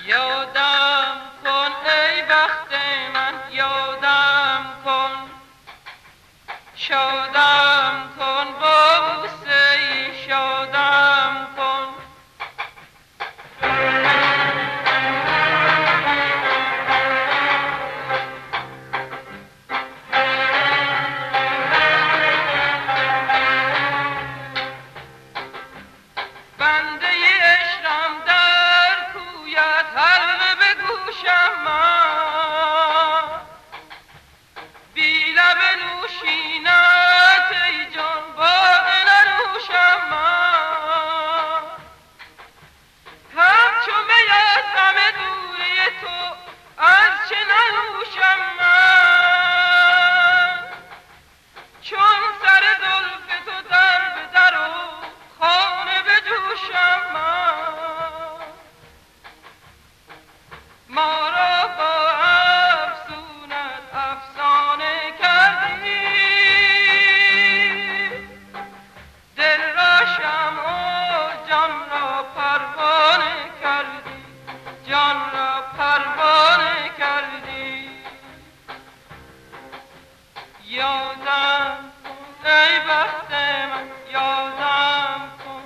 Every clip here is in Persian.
یادم کن ای بخت من، یادم کن، شادم کن با بوسه ای، شادم کن. بنده عشقم در کویت حلقه به گوشم من، بی لب نوشینت ای جان باده ننوشم من، همچو می از غم دوری تو از چه ننوشم من، چون سر زلف تو در به در و خانه به جوشم من. ما را با افسونت افسانه کردی، دل را شمع و جان را پروانه کردی، جان را پروانه کردی. یادم کن ای بخت من، یادم کن،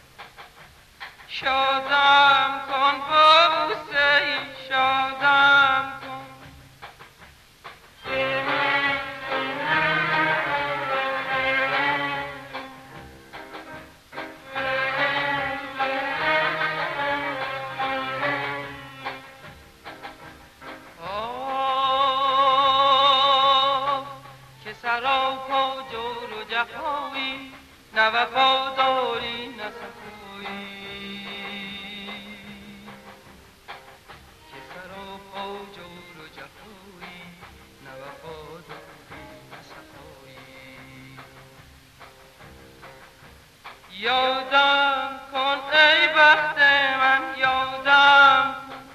شادم کن با بوسه ای، شادم کن. که سراپا جور و جفایی، نه وفاداری نه صفایی، که سراپا جور و جفایی، نه وفاداری نه صفایی. یادم کن ای بخت من، یادم کن،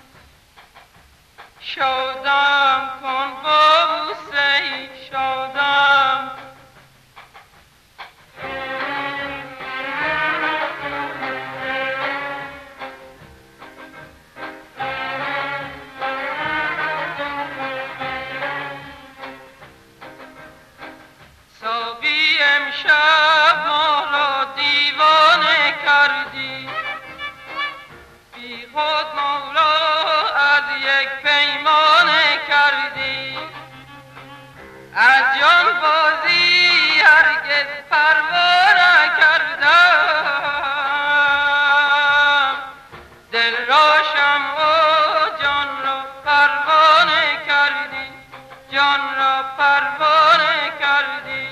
شادم کن با بوسه ای، شادم کن. ساقی امشب ما را دیوانه کردی، بی خود ما را از یک پیمانه کردی، از جان بازی هرگز پروا نکردم، دل را شمع و جان را پروانه کردی، جان را پروانه کردی.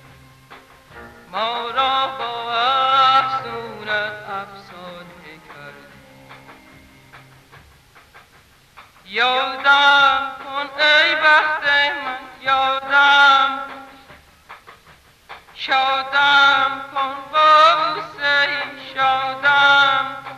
ما را با افسونت افسانه کردی. یادم کن ای بخت من، یادم کن، شادم کن با بوسه ای، شادم کن.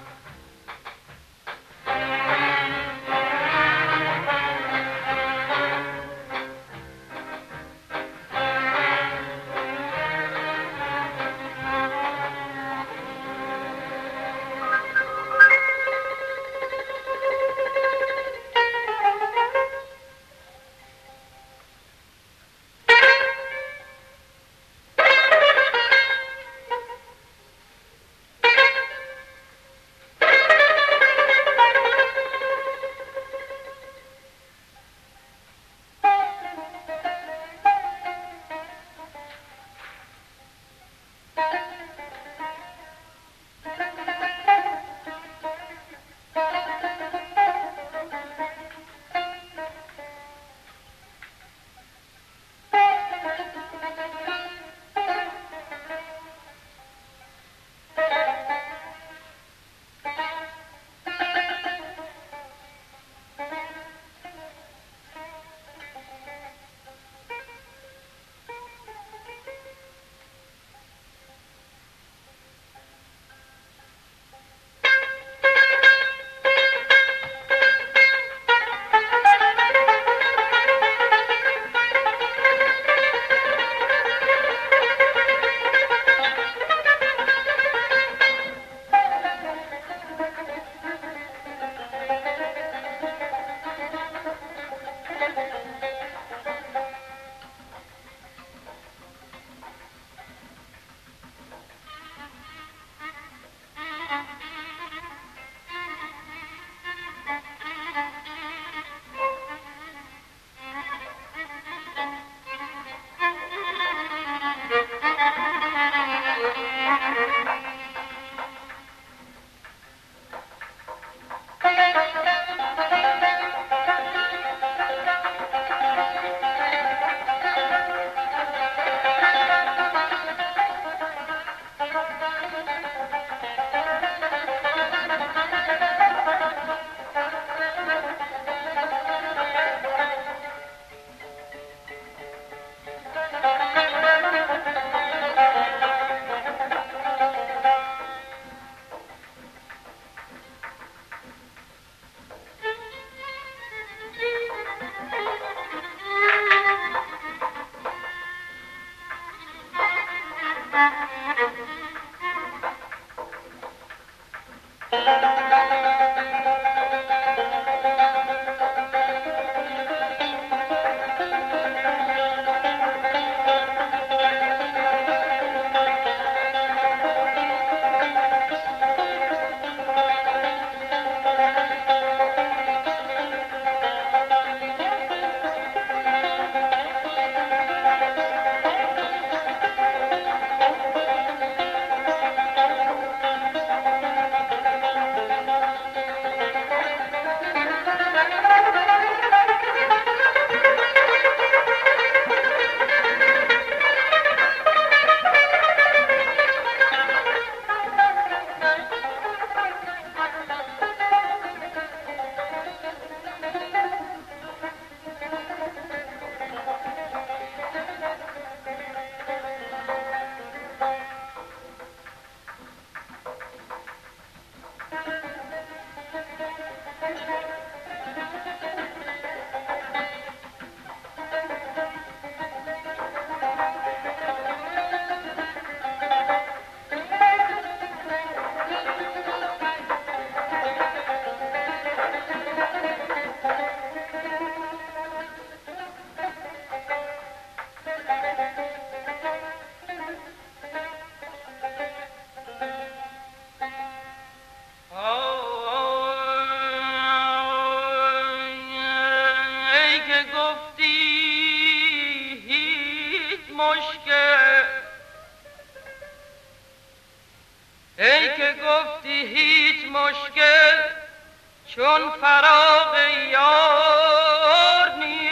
ای که گفتی هیچ مشکل چون فراق یار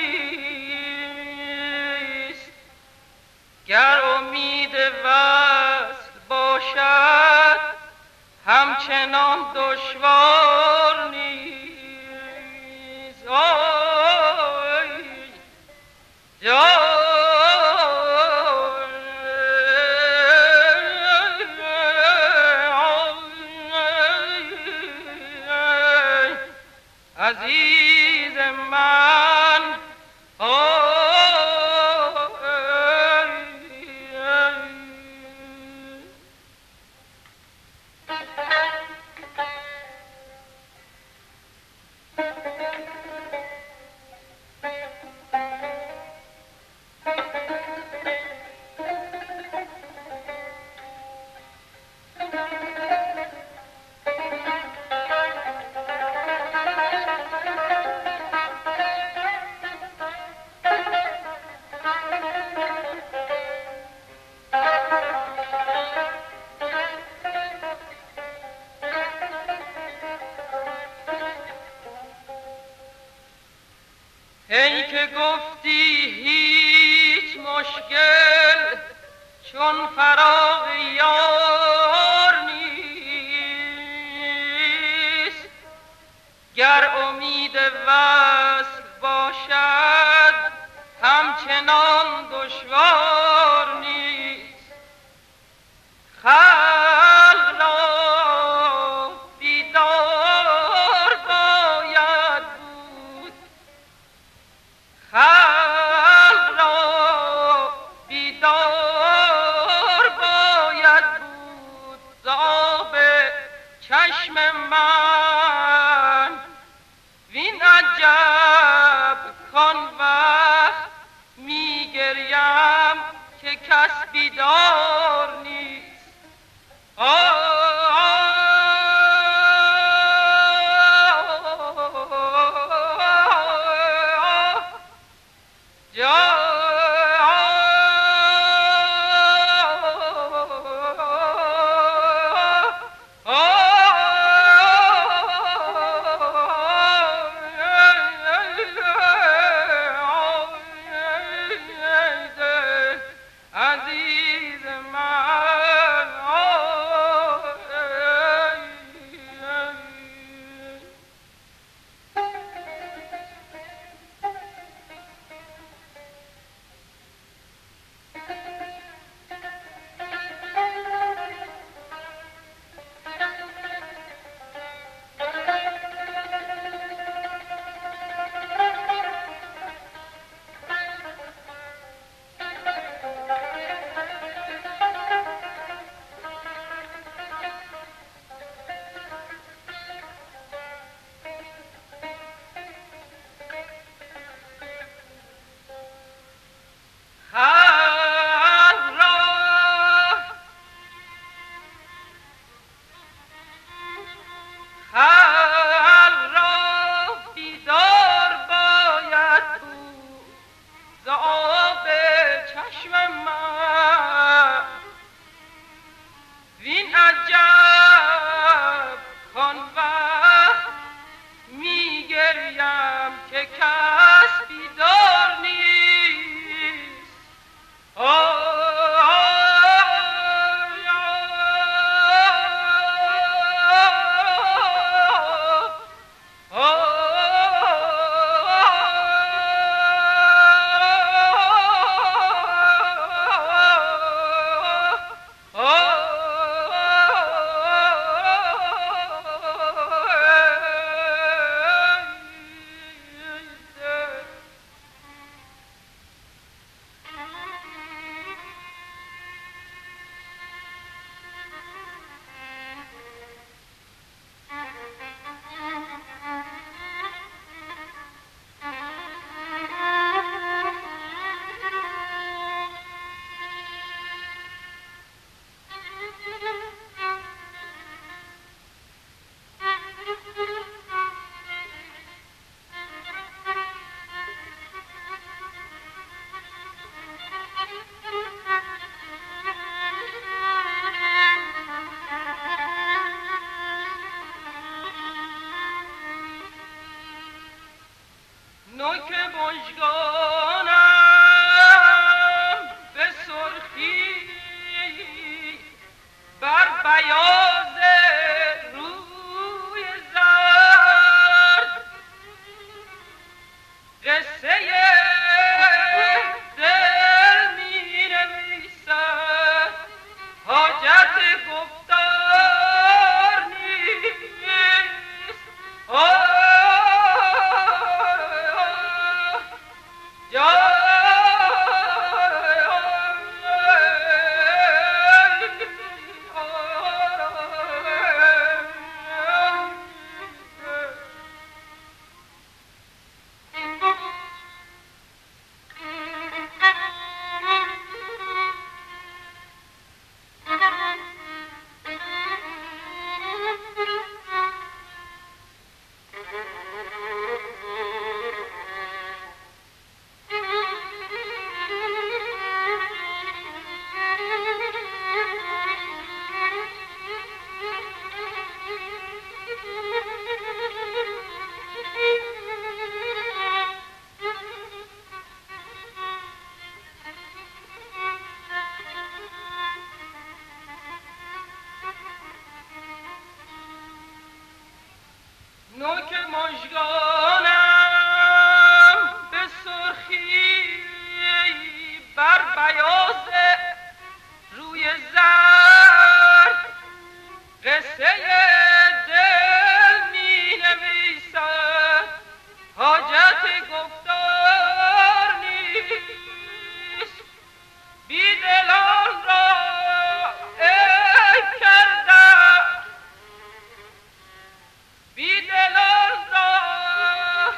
نیست، گر امید وصل باشد همچنان دشوار نیست. عزیز من ای که گفتی هیچ مشکل چون فراق یار نیست، گر امید وصل باشد همچنان دشوار نیست. خلق را بیدار باید بود، خلق را بیدار باید بود ز آب چشم من. وین عجب کان وقت میگریم که کس بیدار نیست. عزیز من نوک مژگانم به سرخی بر بیاض روی زرد قصه دل می نویسد حاجت گفتار نیست نوک مژگانم به سرخی بر بیاض روی زرد قصه دل می نویسد حاجت گفتار نیست بیدلان را ای کردم بیدلان را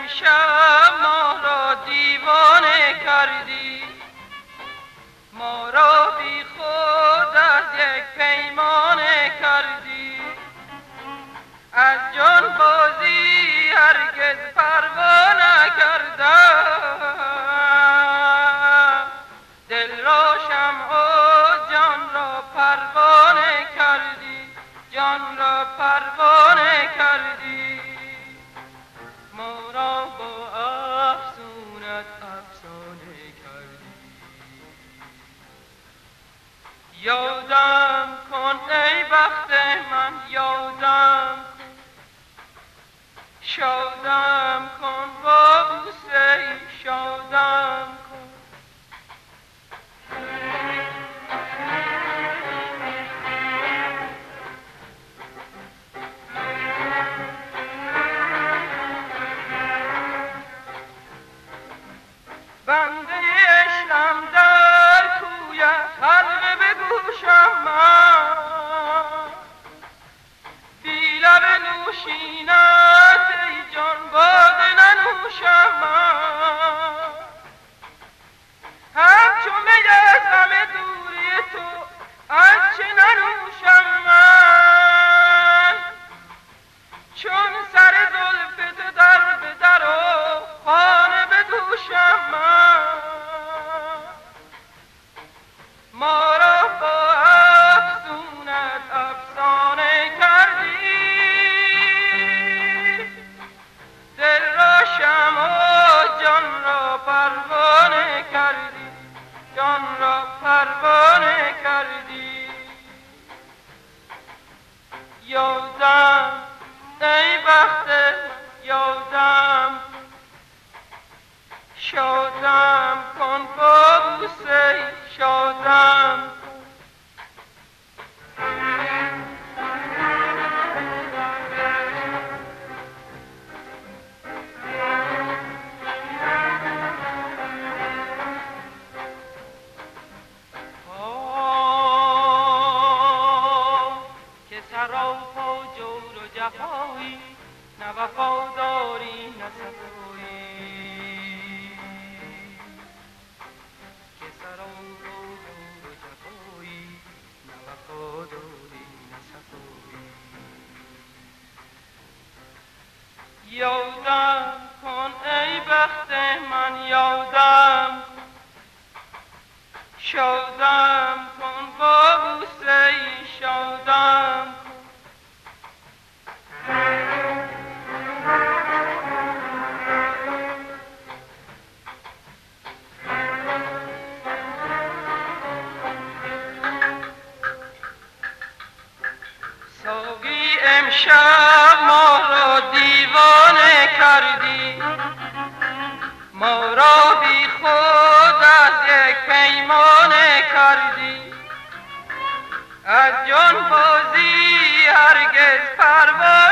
امشب ما را دیوانه کردی، ما را بی خود از یک پیمانه کردی. از جان بازی هرگز پروا نکردم، دل را شمع و جان را پروانه کردی، جان را پروانه کردی. ما را با افسونت افسانه کردی. یادم کن ای بخت من، یادم کن، شادم کن با بوسه، شادم کن. بنده عشقم در کویت، حلقه به گوشم من، بی لب نوشینت ای جان باده ننوشم من. همچو می از غم دوری تو آنچه ننوشم من، چون سر زلف تو در به در و خانه به دوشم من. ما را با افسونت افسانه کردی، دل را شمع و جان را پروانه کردی، جان را پروانه کردی. یادم ای بخت یادم، شادم کن با بوسه، شادم کن. که سراپا جور و جفایی، نه وفاداری نه صفایی. که سراپا جور و جفایی، نه وفاداری نه صفایی. یادم کن ای بخت من، یادم کن، شادم کن با بوسه، شادم کن. ساقی امشب ما را دیوانه کردی، ما را بی خود از یک پیمانه کردی. از جان بازی هرگز پروا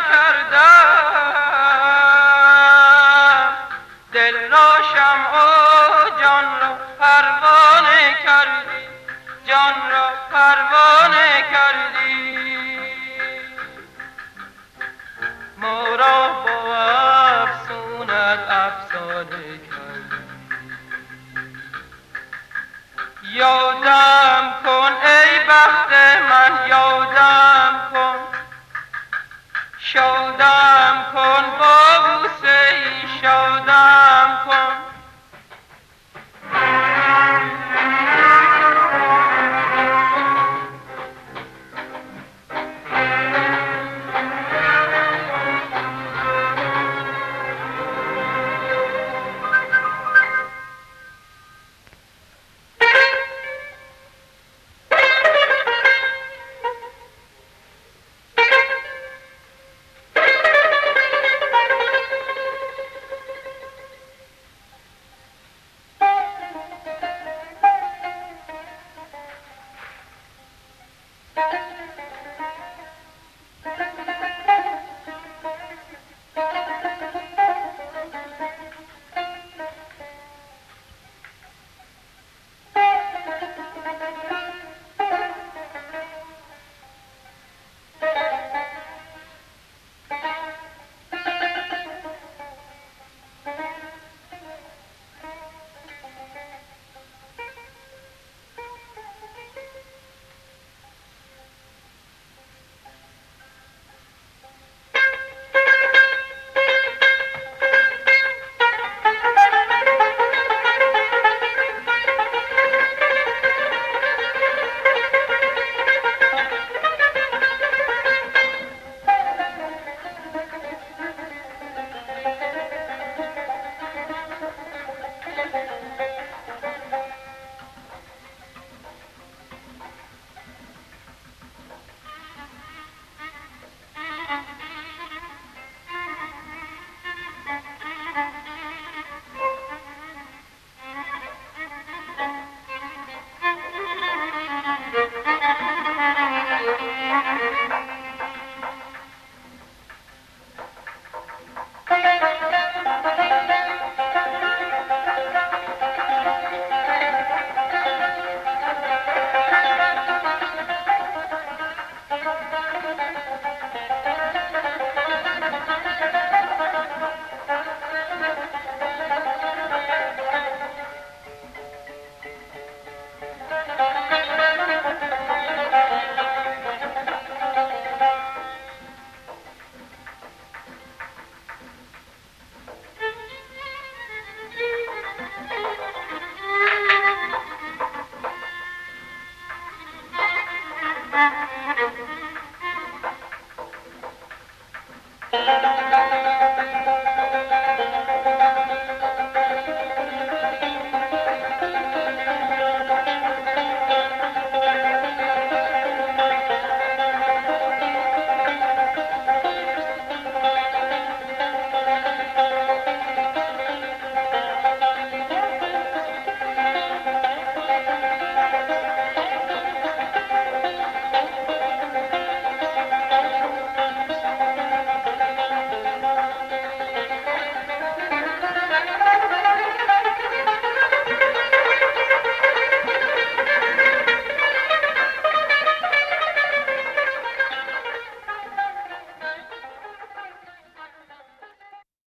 نکردم، دل را شمع و جان را پروانه کردی، جان را پروانه کردی. ما را با افسونت افسانه کردی. یادم